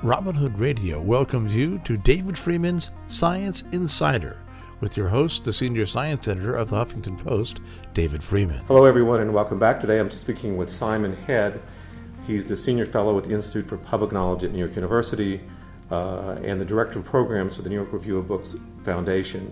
Robin Hood Radio welcomes you to David Freeman's Science Insider with your host, the Senior Science Editor of the Huffington Post, David Freeman. Hello, everyone, and welcome back. Today I'm speaking with Simon Head. He's the Senior Fellow at the Institute for Public Knowledge at New York University and the Director of Programs for the New York Review of Books Foundation.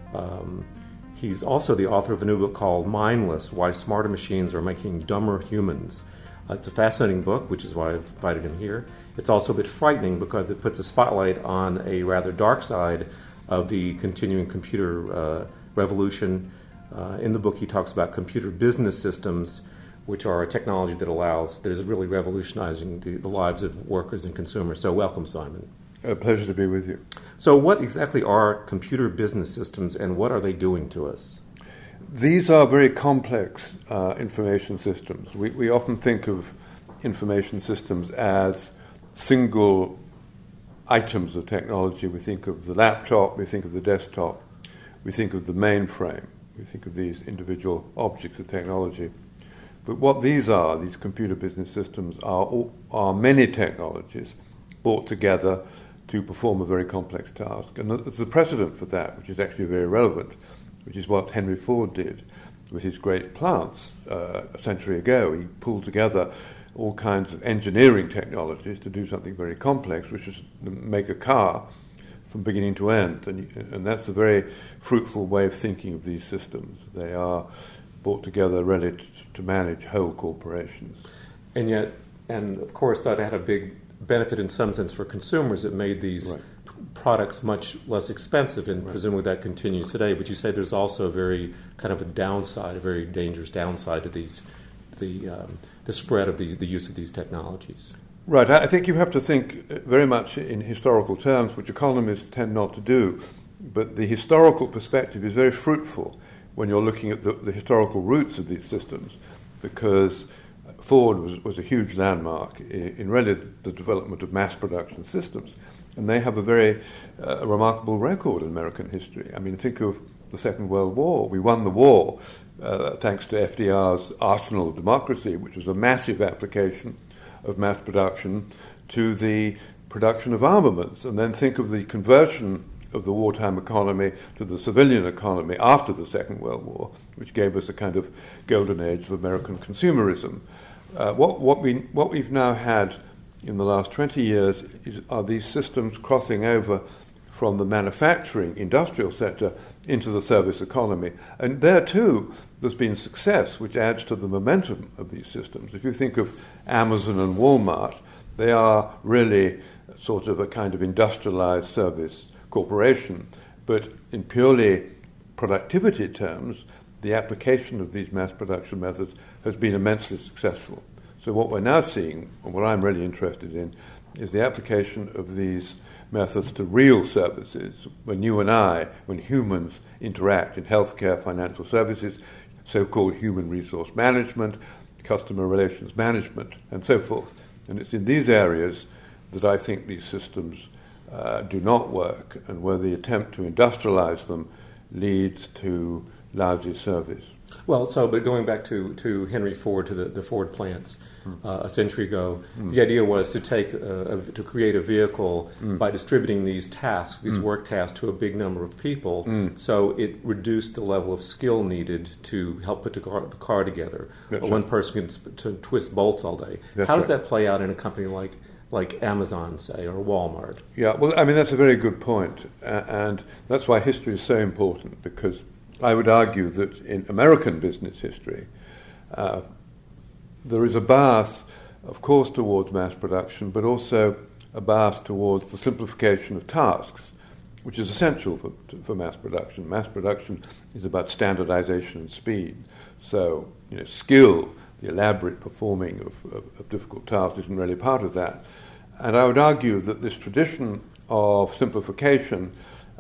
He's also the author of a new book called Mindless: Why Smarter Machines Are Making Dumber Humans. It's a fascinating book, which is why I've invited him here. It's also a bit frightening because it puts a spotlight on a rather dark side of the continuing computer revolution. In the book, he talks about computer business systems, which are a technology that is really revolutionizing the lives of workers and consumers. So welcome, Simon. A pleasure to be with you. So what exactly are computer business systems, and what are they doing to us? These are very complex information systems. We often think of information systems as single items of technology. We think of the laptop, we think of the desktop, we think of the mainframe, we think of these individual objects of technology. But what these computer business systems, are many technologies brought together to perform a very complex task. And there's a precedent for that, which is actually very relevant, which is what Henry Ford did with his great plants a century ago. He pulled together all kinds of engineering technologies to do something very complex, which is to make a car from beginning to end. And that's a very fruitful way of thinking of these systems. They are brought together really to manage whole corporations. And of course, that had a big benefit in some sense for consumers. It made these products much less expensive, and presumably that continues today. But you say there's also a very kind of a very dangerous downside to the spread of the use of these technologies. Right. I think you have to think very much in historical terms, which economists tend not to do. But the historical perspective is very fruitful when you're looking at the historical roots of these systems, because Ford was a huge landmark in really the development of mass production systems. And they have a very remarkable record in American history. I mean, think of the Second World War. We won the war thanks to FDR's Arsenal of Democracy, which was a massive application of mass production to the production of armaments. And then think of the conversion of the wartime economy to the civilian economy after the Second World War, which gave us a kind of golden age of American consumerism. What we've now had in the last 20 years are these systems crossing over from the manufacturing industrial sector into the service economy. And there too, there's been success, which adds to the momentum of these systems. If you think of Amazon and Walmart, they are really sort of a kind of industrialized service corporation. But in purely productivity terms, the application of these mass production methods has been immensely successful. So what we're now seeing, and what I'm really interested in, is the application of these methods to real services. When humans interact in healthcare, financial services, so-called human resource management, customer relations management, and so forth. And it's in these areas that I think these systems do not work, and where the attempt to industrialize them leads to lousy service. Well, but going back to Henry Ford, to the Ford plants a century ago, the idea was to create a vehicle by distributing these tasks, these work tasks, to a big number of people. So it reduced the level of skill needed to help put the car together. One person can twist bolts all day. How does that play out in a company like Amazon, say, or Walmart? Yeah, well, I mean, that's a very good point. And that's why history is so important, because I would argue that in American business history, there is a bias, of course, towards mass production, but also a bias towards the simplification of tasks, which is essential for mass production. Mass production is about standardization and speed. So, skill, the elaborate performing of difficult tasks, isn't really part of that. And I would argue that this tradition of simplification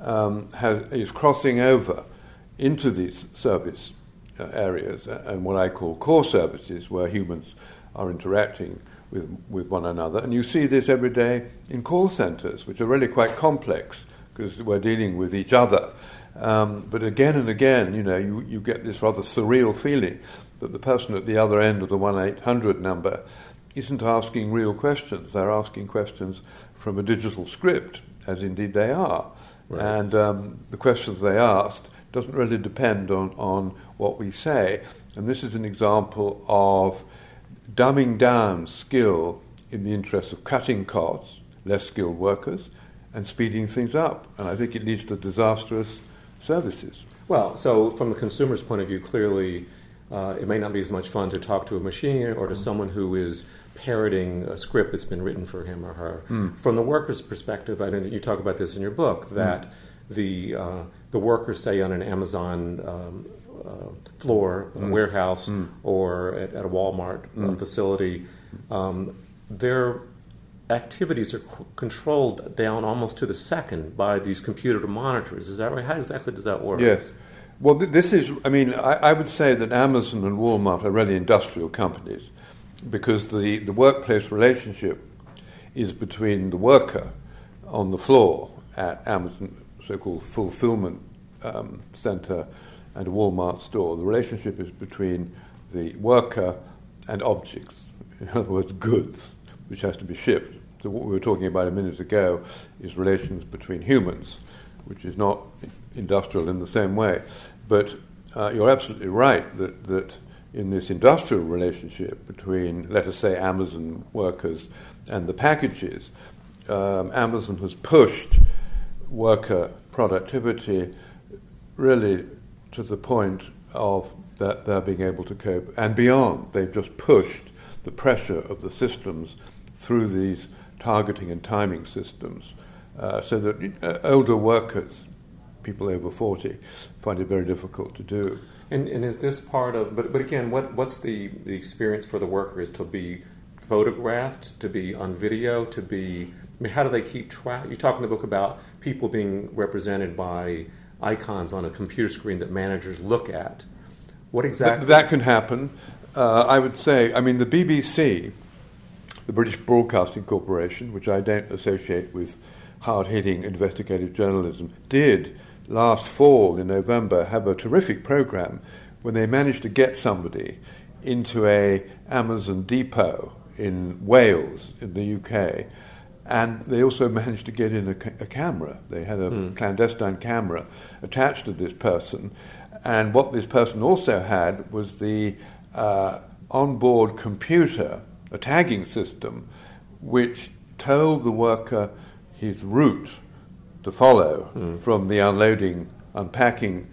is crossing over into these service areas and what I call core services, where humans are interacting with one another. And you see this every day in call centers, which are really quite complex because we're dealing with each other. But again and again, you get this rather surreal feeling that the person at the other end of the 1-800 number isn't asking real questions. They're asking questions from a digital script, as indeed they are. Right. And the questions they asked doesn't really depend on what we say. And this is an example of dumbing down skill in the interest of cutting costs, less skilled workers, and speeding things up. And I think it leads to disastrous services. Well, so from the consumer's point of view, clearly it may not be as much fun to talk to a machine or to someone who is parroting a script that's been written for him or her. From the worker's perspective, I know that you talk about this in your book, that the workers, say, on an Amazon floor, a warehouse, or at a Walmart facility, their activities are controlled down almost to the second by these computer monitors. Is that right? How exactly does that work? Yes. Well, this is, I would say that Amazon and Walmart are really industrial companies because the workplace relationship is between the worker on the floor at Amazon, so-called fulfillment center, and a Walmart store. The relationship is between the worker and objects, in other words, goods, which has to be shipped. So what we were talking about a minute ago is relations between humans, which is not industrial in the same way. But you're absolutely right that in this industrial relationship between, let us say, Amazon workers and the packages, Amazon has pushed worker productivity really to the point of that they're being able to cope and beyond. They've just pushed the pressure of the systems through these targeting and timing systems so that older workers, people over 40, find it very difficult to do. And is this part of, but again, what's the experience for the worker? Is to be photographed, to be on video, to be, how do they keep track? You talk in the book about people being represented by icons on a computer screen that managers look at. What exactly? That can happen. I would say, the BBC, the British Broadcasting Corporation, which I don't associate with hard-hitting investigative journalism, did last fall in November have a terrific program when they managed to get somebody into a Amazon depot in Wales in the UK, and they also managed to get in a camera. They had a clandestine camera attached to this person, and what this person also had was the onboard computer, a tagging system, which told the worker his route to follow from the unpacking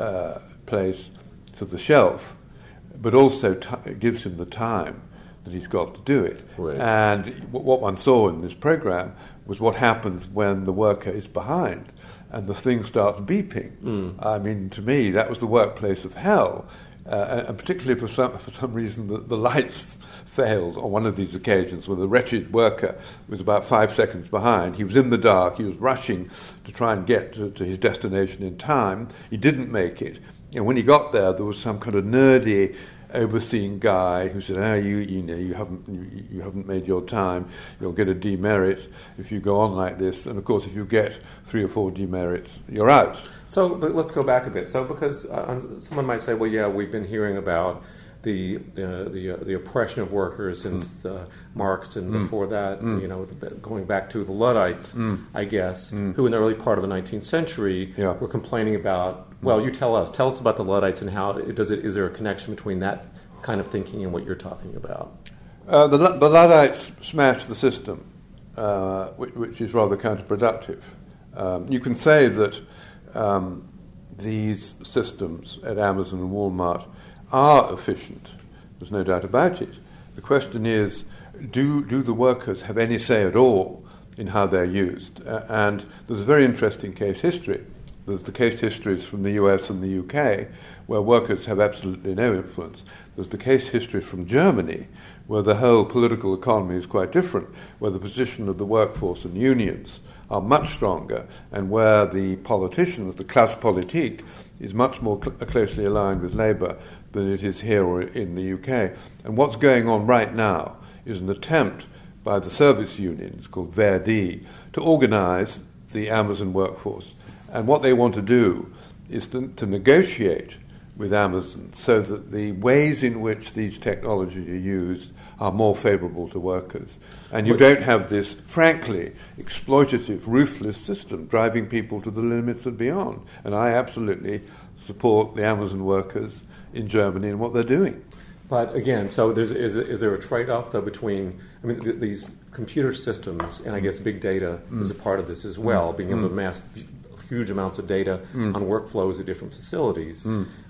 place to the shelf, but also gives him the time that he's got to do it. Right. And what one saw in this program was what happens when the worker is behind and the thing starts beeping. To me, that was the workplace of hell, and particularly for some reason the lights failed on one of these occasions when the wretched worker was about 5 seconds behind. He was in the dark. He was rushing to try and get to his destination in time. He didn't make it. And when he got there was some kind of nerdy overseeing guy who said, you haven't made your time. You'll get a demerit if you go on like this. And of course, if you get 3 or 4 demerits, you're out. So, but let's go back a bit. So, because someone might say, well, yeah, we've been hearing about the oppression of workers since Marx and before that, going back to the Luddites, I guess, who in the early part of the 19th century were complaining about. Well, you tell us about the Luddites and how is there a connection between that kind of thinking and what you're talking about? The Luddites smashed the system, which is rather counterproductive. You can say that these systems at Amazon and Walmart are efficient. There's no doubt about it. The question is, do the workers have any say at all in how they're used? And there's a very interesting case history. There's the case histories from the US and the UK, where workers have absolutely no influence. There's the case history from Germany, where the whole political economy is quite different, where the position of the workforce and unions are much stronger, and where the politicians, the class politique, is much more closely aligned with Labour than it is here or in the UK. And what's going on right now is an attempt by the service unions called Verdi to organise the Amazon workforce. And what they want to do is to negotiate with Amazon, so that the ways in which these technologies are used are more favorable to workers. And you don't have this, frankly, exploitative, ruthless system driving people to the limits and beyond. And I absolutely support the Amazon workers in Germany and what they're doing. But again, so is there a trade-off, though, between, I mean, these computer systems, and I guess big data is a part of this as well, being able to amass huge amounts of data on workflows at different facilities.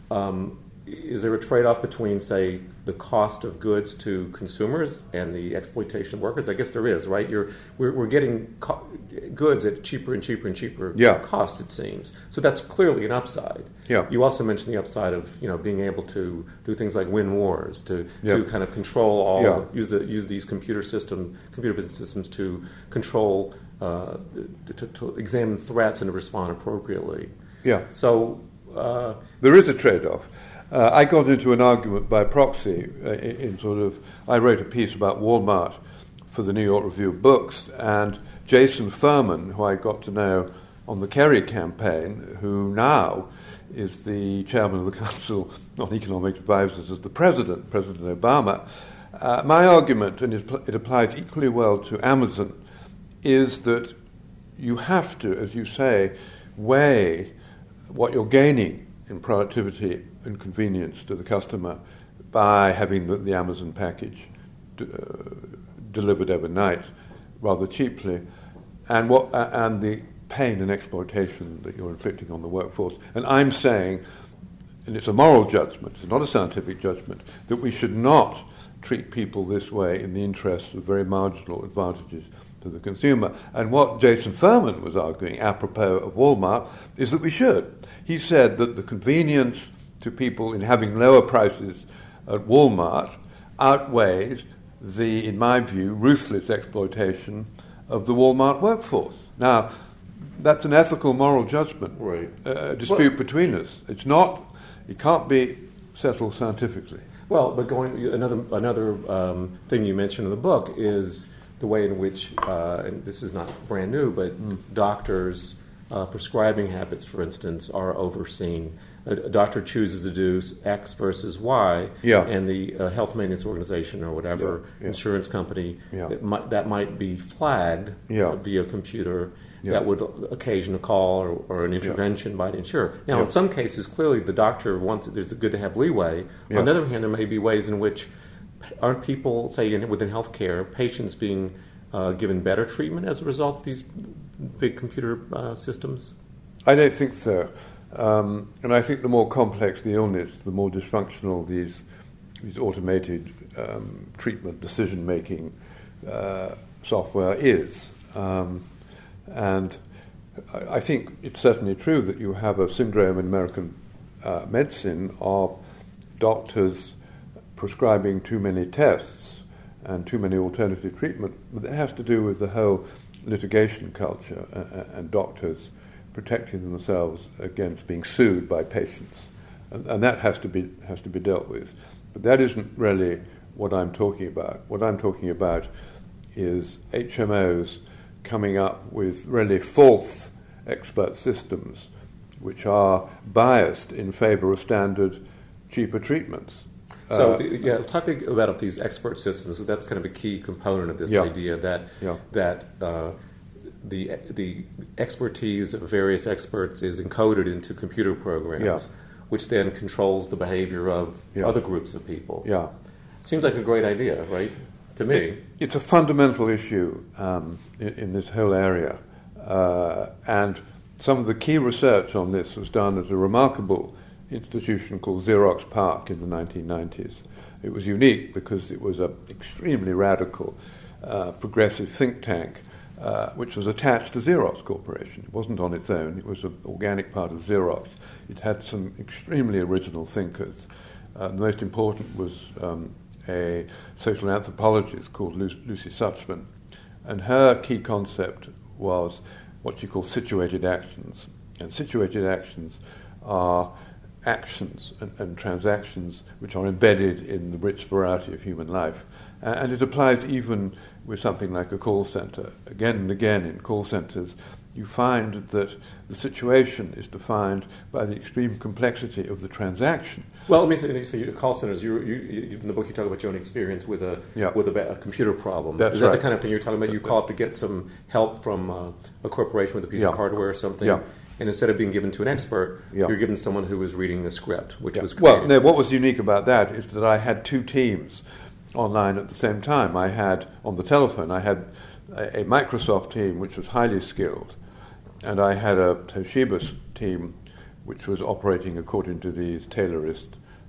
Is there a trade-off between, say, the cost of goods to consumers and the exploitation of workers? I guess there is, right? We're getting goods at cheaper and cheaper and cheaper costs, it seems. So that's clearly an upside. Yeah. You also mentioned the upside of being able to do things like win wars, to kind of control all, use these computer business systems to control, to examine threats and to respond appropriately. Yeah. So there is a trade-off. I got into an argument by proxy I wrote a piece about Walmart for the New York Review of Books, and Jason Furman, who I got to know on the Kerry campaign, who now is the chairman of the Council on Economic Advisors as the President Obama. My argument, and it applies equally well to Amazon, is that you have to, as you say, weigh what you're gaining in productivity and convenience to the customer by having the Amazon package delivered overnight rather cheaply, and the pain and exploitation that you're inflicting on the workforce. And I'm saying, and it's a moral judgment, it's not a scientific judgment, that we should not treat people this way in the interest of very marginal advantages to the consumer. And what Jason Furman was arguing, apropos of Walmart, is that we should. He said that the convenience to people in having lower prices at Walmart outweighs the, in my view, ruthless exploitation of the Walmart workforce. Now, that's an ethical, moral judgment, dispute between us. It's not, it can't be settled scientifically. Well, but another thing you mentioned in the book is the way in which, and this is not brand new, but doctors' prescribing habits, for instance, are overseen. A doctor chooses to do X versus Y, and the health maintenance organization or whatever insurance company that might be flagged via computer. That would occasion a call or an intervention by the insurer. Now, in some cases, clearly the doctor wants it. It's good to have leeway. On the other hand, there may be ways in which aren't people, say, within healthcare, patients being given better treatment as a result of these big computer systems? I don't think so. And I think the more complex the illness, the more dysfunctional these automated treatment decision-making software is. And I think it's certainly true that you have a syndrome in American medicine of doctors prescribing too many tests and too many alternative treatment, but it has to do with the whole litigation culture and doctors protecting themselves against being sued by patients, and that has to be dealt with. But that isn't really what I'm talking about. What I'm talking about is HMOs coming up with really false expert systems which are biased in favor of standard, cheaper treatments. So, talking about these expert systems, that's kind of a key component of this idea that the expertise of various experts is encoded into computer programs, which then controls the behavior of other groups of people. Yeah. Seems like a great idea, right? To me. It's a fundamental issue in this whole area. And some of the key research on this was done at a remarkable institution called Xerox PARC in the 1990s. It was unique because it was an extremely radical, progressive think tank which was attached to Xerox Corporation. It wasn't on its own. It was an organic part of Xerox. It had some extremely original thinkers. The most important was a social anthropologist called Lucy Suchman, and her key concept was what she called situated actions. And situated actions are actions and transactions which are embedded in the rich variety of human life. And it applies even with something like a call center. Again and again in call centers, you find that the situation is defined by the extreme complexity of the transaction. Well, let me say, so you call centers. You in the book you talk about your own experience with a computer problem. That's Is that right. the kind of thing you're talking about? You call up to get some help from a corporation with a piece of hardware or something, and instead of being given to an expert, you're given to someone who was reading the script, which was created. Well, no, what was unique about that is that I had two teams online at the same time. I had, on the telephone, I had a Microsoft team which was highly skilled, and I had a Toshiba team which was operating according to these Taylorist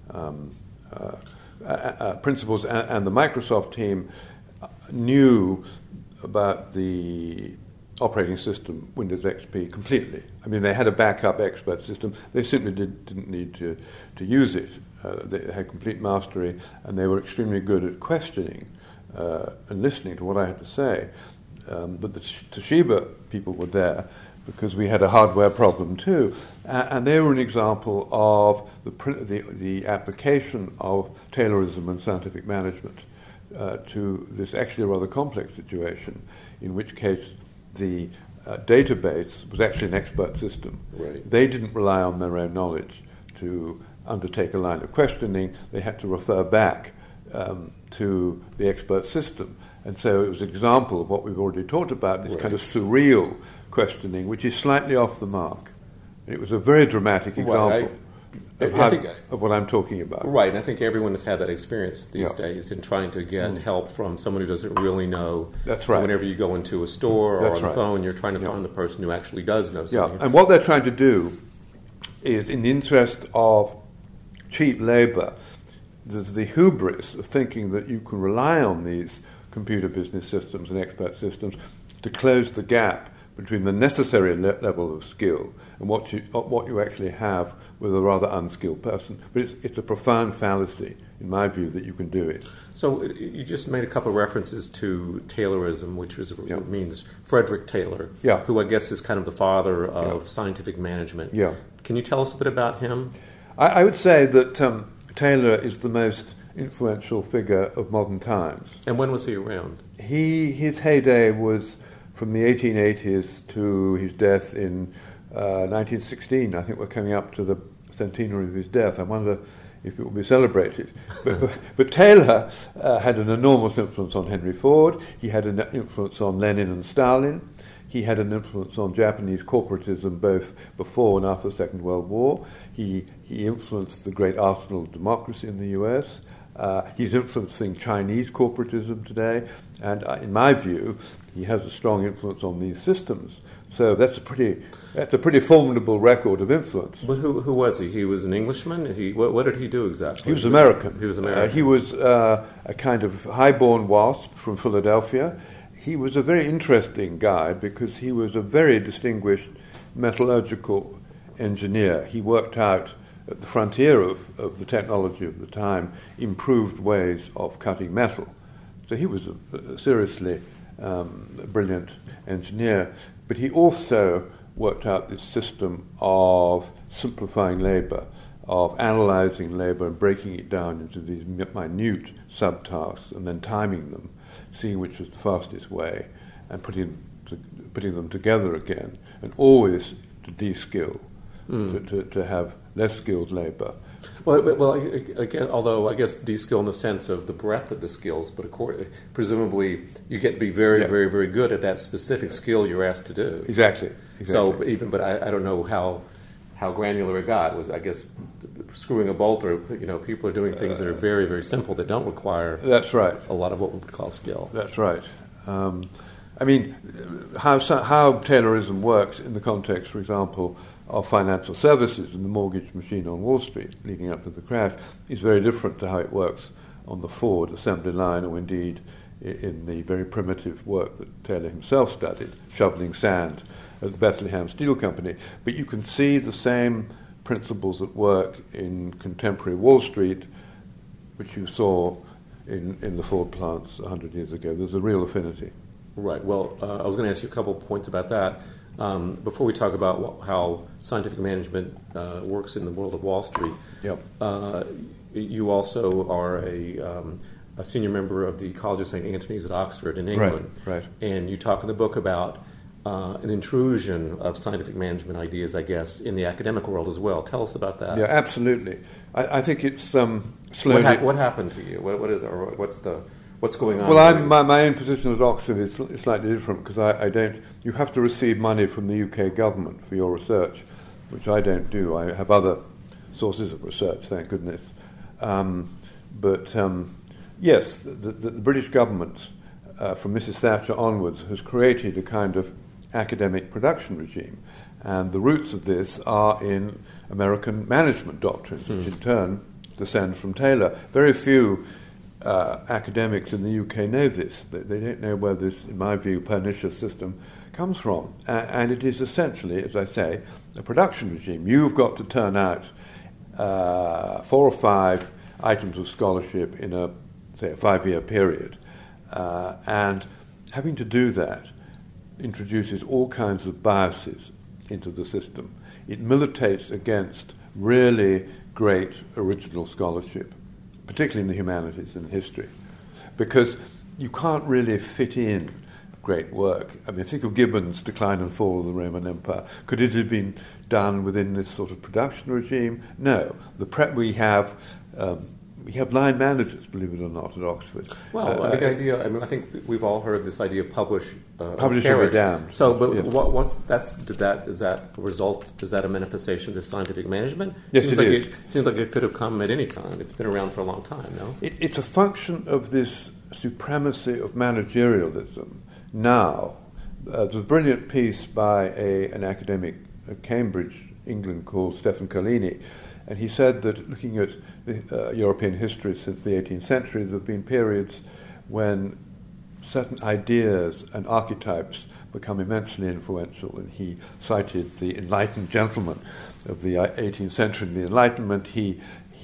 principles, and the Microsoft team knew about the operating system, Windows XP, completely. I mean, they had a backup expert system. They simply didn't need to use it. They had complete mastery, and they were extremely good at questioning and listening to what I had to say. But the Toshiba people were there because we had a hardware problem too, and they were an example of the application of Taylorism and scientific management to this actually rather complex situation, in which case the database was actually an expert system. Right. They didn't rely on their own knowledge to undertake a line of questioning. They had to refer back to the expert system. And so it was an example of what we've already talked about, this kind of surreal questioning, which is slightly off the mark. And it was a very dramatic example of what I'm talking about. Right, and I think everyone has had that experience these days in trying to get help from someone who doesn't really know. That's right. Whenever you go into a store or That's on the right. phone, you're trying to find the person who actually does know something. Yeah, and what they're trying to do is, in the interest of cheap labor, there's the hubris of thinking that you can rely on these computer business systems and expert systems to close the gap between the necessary level of skill and what you actually have with a rather unskilled person. But it's a profound fallacy, in my view, that you can do it. So you just made a couple of references to Taylorism, which means Frederick Taylor, who I guess is kind of the father of scientific management. Yeah. Can you tell us a bit about him? I would say that Taylor is the most influential figure of modern times. And when was he around? His heyday was from the 1880s to his death in 1916. I think we're coming up to the centenary of his death. I wonder if it will be celebrated. But Taylor had an enormous influence on Henry Ford. He had an influence on Lenin and Stalin. He had an influence on Japanese corporatism both before and after the Second World War. He influenced the great arsenal of democracy in the US. He's influencing Chinese corporatism today, and in my view, he has a strong influence on these systems. So that's a pretty formidable record of influence. But who was he? He was an Englishman? What did he do exactly? He was American. He was American. He was a kind of high-born wasp from Philadelphia. He was a very interesting guy because he was a very distinguished metallurgical engineer. He worked out at the frontier of the technology of the time improved ways of cutting metal. So he was a seriously brilliant engineer, but he also worked out this system of simplifying labor, of analyzing labor and breaking it down into these minute subtasks and then timing them, seeing which was the fastest way, and putting them together again, and always to de-skill, to have less skilled labor. Well, again, although I guess de-skill in the sense of the breadth of the skills, but presumably you get to be very, very, very good at that specific skill you're asked to do. Exactly. So but I don't know how granular it got. Was, I guess, screwing a bolt, or people are doing things that are very, very simple that don't require. That's right. A lot of what we would call skill. That's right. I mean, how Taylorism works in the context, for example, of financial services and the mortgage machine on Wall Street leading up to the crash is very different to how it works on the Ford assembly line, or indeed in the very primitive work that Taylor himself studied, shoveling sand at the Bethlehem Steel Company. But you can see the same principles at work in contemporary Wall Street, which you saw in the Ford plants 100 years ago. There's a real affinity. Right. Well, I was going to ask you a couple of points about that. Before we talk about how scientific management works in the world of Wall Street, you also are a senior member of the College of St. Antony's at Oxford in England. Right. And you talk in the book about an intrusion of scientific management ideas, I guess, in the academic world as well. Tell us about that. Yeah, absolutely. I think it's slowly. What happened to you? What's going on? Well, my own position at Oxford is slightly different because I don't. You have to receive money from the UK government for your research, which I don't do. I have other sources of research, thank goodness. Yes, the British government, from Mrs. Thatcher onwards, has created a kind of academic production regime, and the roots of this are in American management doctrines, which in turn descend from Taylor. Very few academics in the UK know this. They don't know where this, in my view, pernicious system comes from. And it is essentially, as I say, a production regime. You've got to turn out 4 or 5 items of scholarship in a 5-year period. And having to do that introduces all kinds of biases into the system. It militates against really great original scholarship, particularly in the humanities and history, because you can't really fit in great work. I mean, think of Gibbon's Decline and Fall of the Roman Empire. Could it have been done within this sort of production regime? No. We have line managers, believe it or not, at Oxford. Well, the idea. I think we've all heard this idea of publish or be damned. So, but yeah. Is that a result? Is that a manifestation of this scientific management? Yes, it seems like it could have come at any time. It's been around for a long time. No, it's a function of this supremacy of managerialism. Now, there's a brilliant piece by an academic at Cambridge, England, called Stefan Carlini. And he said that looking at the, European history since the 18th century, there have been periods when certain ideas and archetypes become immensely influential. And he cited the enlightened gentleman of the 18th century and the Enlightenment. He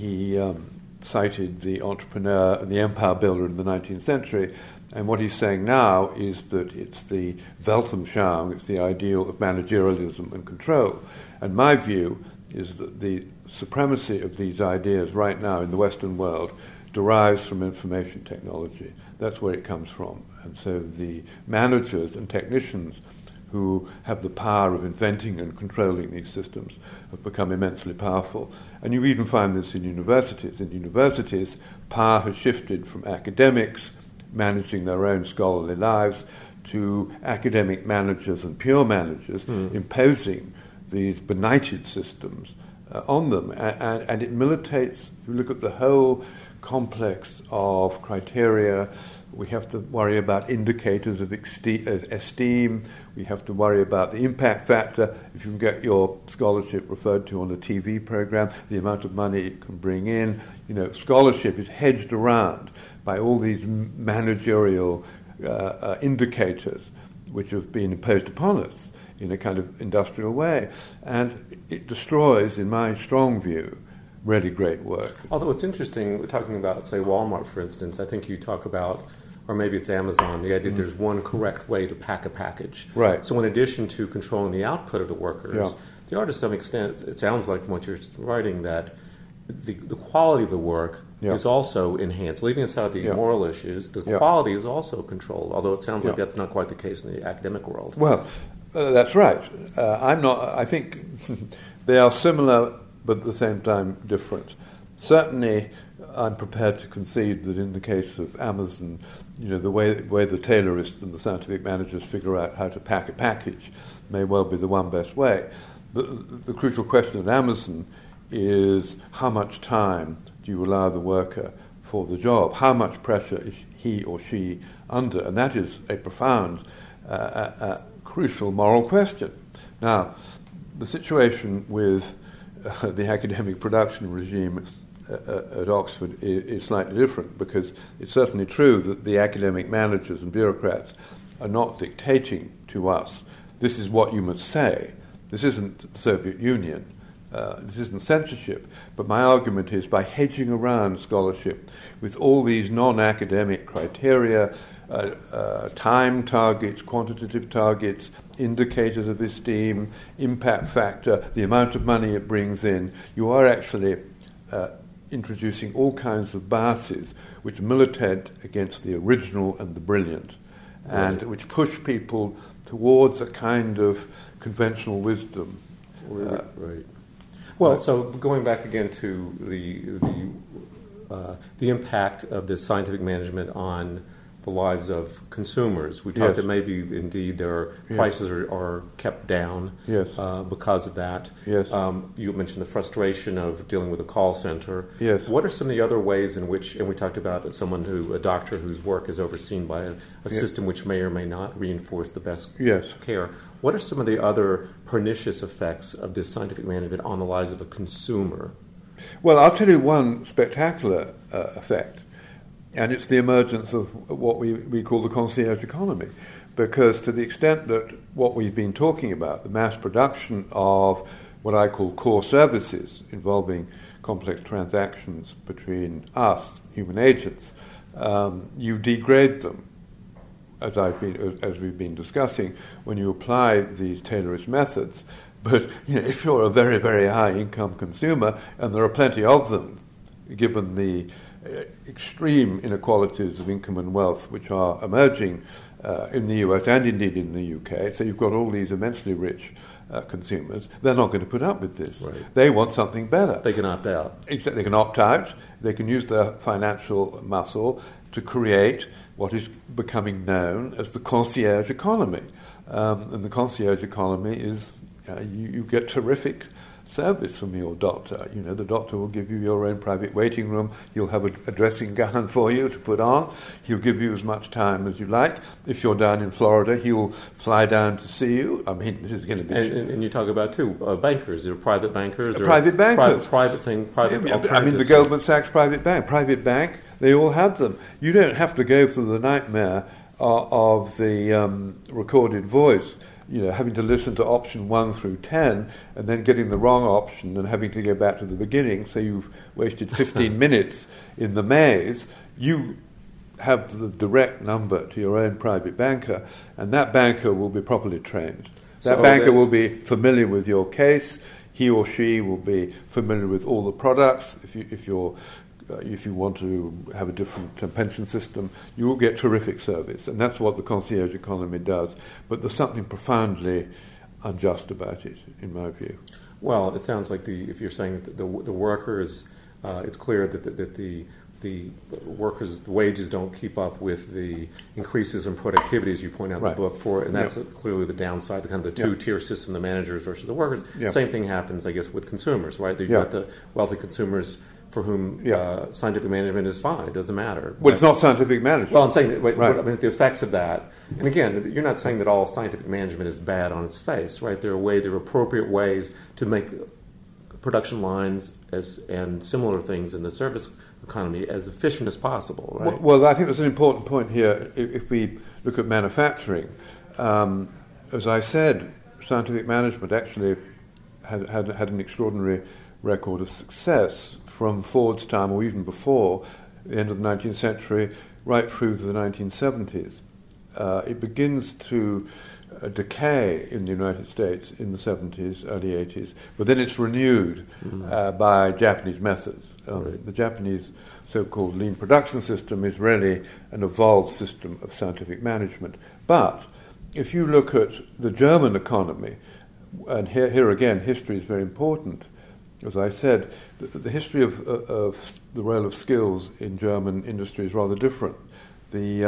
cited the entrepreneur and the empire builder in the 19th century. And what he's saying now is that it's the Weltanschauung, it's the ideal of managerialism and control. And my view is that the supremacy of these ideas right now in the Western world derives from information technology. That's where it comes from. And so the managers and technicians who have the power of inventing and controlling these systems have become immensely powerful. And you even find this in universities. In universities, power has shifted from academics managing their own scholarly lives to academic managers and pure managers imposing these benighted systems on them. And it militates, if you look at the whole complex of criteria, we have to worry about indicators of esteem, we have to worry about the impact factor, if you can get your scholarship referred to on a TV program, the amount of money it can bring in. You know, scholarship is hedged around by all these managerial indicators which have been imposed upon us in a kind of industrial way. And it destroys, in my strong view, really great work. Although it's interesting, we're talking about, say, Walmart, for instance. I think you talk about, or maybe it's Amazon, the idea that there's one correct way to pack a package. Right. So in addition to controlling the output of the workers, there are, to some extent, it sounds like from what you're writing, that the quality of the work is also enhanced. Leaving aside the moral issues, the quality is also controlled, although it sounds like that's not quite the case in the academic world. Well, that's right. I think they are similar, but at the same time different. Certainly, I'm prepared to concede that in the case of Amazon, you know, the way the tailorists and the scientific managers figure out how to pack a package may well be the one best way. But the crucial question at Amazon is how much time do you allow the worker for the job? How much pressure is he or she under? And that is a profound, crucial moral question. Now, the situation with the academic production regime at Oxford is slightly different, because it's certainly true that the academic managers and bureaucrats are not dictating to us, this is what you must say. This isn't the Soviet Union. This isn't censorship. But my argument is, by hedging around scholarship with all these non-academic criteria, time targets, quantitative targets, indicators of esteem, impact factor, the amount of money it brings in, you are actually introducing all kinds of biases which militate against the original and the brilliant, and which push people towards a kind of conventional wisdom. Right. Well, so going back again to the impact of this scientific management on the lives of consumers. We talked that maybe indeed their prices are kept down because of that. Yes. You mentioned the frustration of dealing with a call center. Yes. What are some of the other ways in which, and we talked about a doctor whose work is overseen by a system which may or may not reinforce the best care. What are some of the other pernicious effects of this scientific management on the lives of a consumer? Well, I'll tell you one spectacular effect, and it's the emergence of what we call the concierge economy. Because to the extent that what we've been talking about, the mass production of what I call core services involving complex transactions between us, human agents, you degrade them, as we've been discussing, when you apply these Taylorist methods. But if you're a very, very high-income consumer, and there are plenty of them, given the extreme inequalities of income and wealth which are emerging in the US and indeed in the UK, so you've got all these immensely rich consumers, they're not going to put up with this. Right. They want something better. They can opt out. Exactly. They can opt out. They can use their financial muscle to create what is becoming known as the concierge economy. And the concierge economy is you get terrific service from your doctor. The doctor will give you your own private waiting room. He'll have a dressing gown for you to put on. He'll give you as much time as you like. If you're down in Florida, he'll fly down to see you. I mean, this is going to be... And you talk about, too, bankers. There are private bankers. Private bankers. Private alternatives. I mean, the Goldman Sachs private bank, they all have them. You don't have to go through the nightmare of the recorded voice, having to listen to option 1 through 10 and then getting the wrong option and having to go back to the beginning, so you've wasted 15 minutes in the maze. You have the direct number to your own private banker, and that banker will be properly trained. That banker will be familiar with your case. He or she will be familiar with all the products. If you want to have a different pension system, you will get terrific service. And that's what the concierge economy does. But there's something profoundly unjust about it, in my view. Well, it sounds like if you're saying that the workers, it's clear that the workers' wages don't keep up with the increases in productivity, as you point out in the book, and that's clearly the downside, the kind of the two-tier system, the managers versus the workers. Same thing happens, I guess, with consumers, right? You've got the wealthy consumers for whom scientific management is fine. It doesn't matter. Well, it's not scientific management. Well, I'm saying that, the effects of that, and again, you're not saying that all scientific management is bad on its face, right? There are appropriate ways to make production lines and similar things in the service economy as efficient as possible, right? Well, I think there's an important point here. If we look at manufacturing, as I said, scientific management actually had an extraordinary record of success from Ford's time, or even before the end of the 19th century, right through to the 1970s. It begins to decay in the United States in the 70s, early 80s, but then it's renewed by Japanese methods. The Japanese so-called lean production system is really an evolved system of scientific management. But if you look at the German economy, and here again, history is very important. As I said, the history of the role of skills in German industry is rather different. The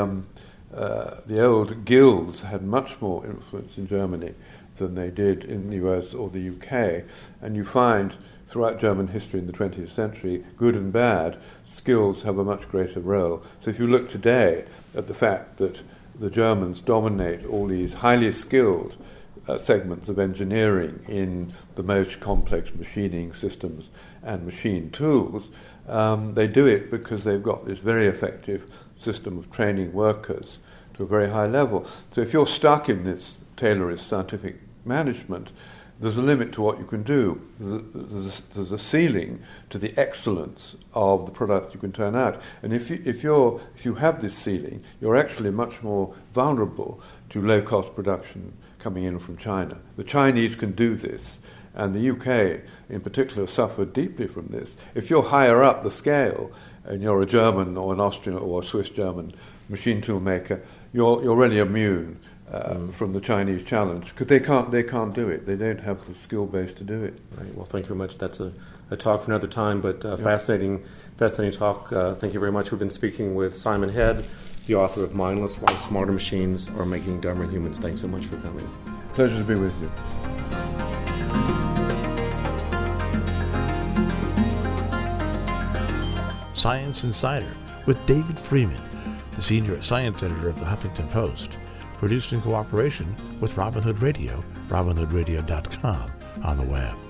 old guilds had much more influence in Germany than they did in the US or the UK, and you find throughout German history in the 20th century, good and bad, skills have a much greater role. So if you look today at the fact that the Germans dominate all these highly skilled segments of engineering in the most complex machining systems and machine tools, they do it because they've got this very effective system of training workers to a very high level. So if you're stuck in this Taylorist scientific management, there's a limit to what you can do. There's a ceiling to the excellence of the products you can turn out. And if you have this ceiling, you're actually much more vulnerable to low-cost production coming in from China. The Chinese can do this, and the UK in particular suffered deeply from this. If you're higher up the scale and you're a German or an Austrian or a Swiss-German machine tool maker, you're really immune from the Chinese challenge, because they can't do it. They don't have the skill base to do it. Right. Well, thank you very much. That's a talk for another time, but fascinating talk. Thank you very much. We've been speaking with Simon Head, the author of Mindless: Why Smarter Machines Are Making Dumber Humans. Thanks so much for coming. Pleasure to be with you. Science Insider with David Freeman, the senior science editor of the Huffington Post, produced in cooperation with Robin Hood Radio, robinhoodradio.com on the web.